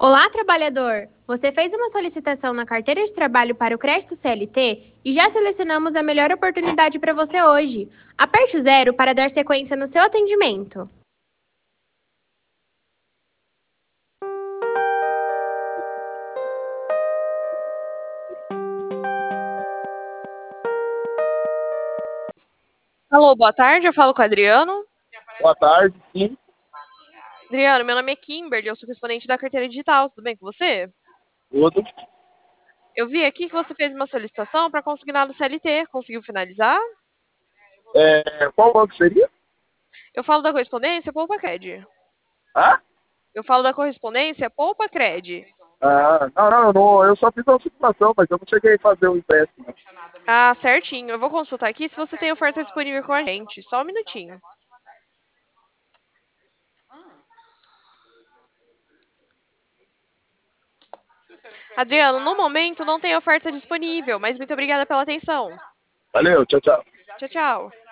Olá, trabalhador! Você fez uma solicitação na carteira de trabalho para o crédito CLT e já selecionamos a melhor oportunidade para você hoje. Aperte o zero para dar sequência no seu atendimento. Alô, boa tarde, eu falo com o Adriano. Boa tarde, sim, Adriano, meu nome é Kimberly, eu sou correspondente da carteira digital, tudo bem com você? tudo. Eu vi aqui que você fez uma solicitação para consignado CLT, conseguiu finalizar? Qual banco seria? Eu falo da correspondência Poupa Cred. Ah? Eu falo da correspondência Poupa Cred. Eu só fiz uma simulação, mas eu não cheguei a fazer o empréstimo. Ah, certinho, eu vou consultar aqui se você tem oferta disponível com a gente, só um minutinho. Adriano, no momento não tem oferta disponível, mas muito obrigada pela atenção. Valeu, tchau, tchau. Tchau, tchau.